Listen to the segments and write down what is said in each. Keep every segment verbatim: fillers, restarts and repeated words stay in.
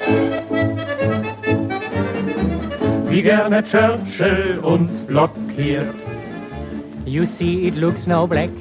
Wie gerne Churchill uns blockiert. You see, it looks now black.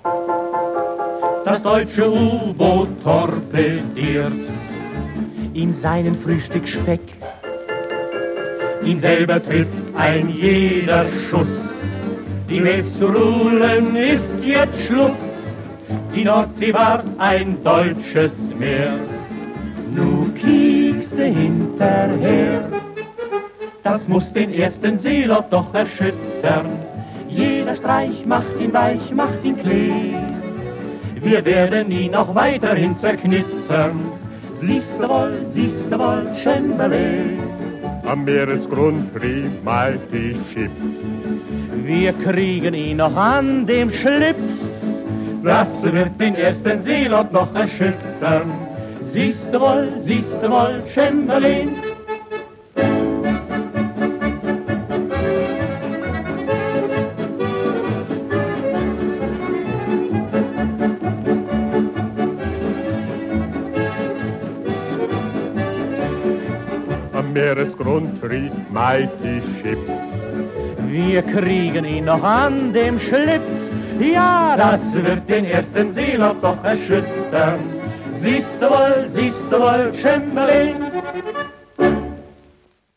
Das deutsche U-Boot torpediert. Ihm seinen Frühstücksspeck. Ihn selber trifft ein jeder Schuss. Die Waves zu rulen ist jetzt Schluss. Die Nordsee war ein deutsches Meer. Nu kiekste hinterher. Das muss den ersten Seelob doch erschüttern. Jeder Streich macht ihn weich, macht ihn klee. Wir werden ihn noch weiterhin zerknittern. Siehste wohl, siehste wohl, Chamberlain. Am Meeresgrund trieb Mighty Ships. Wir kriegen ihn noch an dem Schlips. Das wird den ersten Seelob noch erschüttern. Siehste wohl, siehste wohl, Chamberlain. Am Meeresgrund trieb Mighty Ships. Wir kriegen ihn noch an dem Schlips. Ja, das wird den ersten Seelob doch erschüttern. Siehste wohl, siehste wohl, Chamberlain.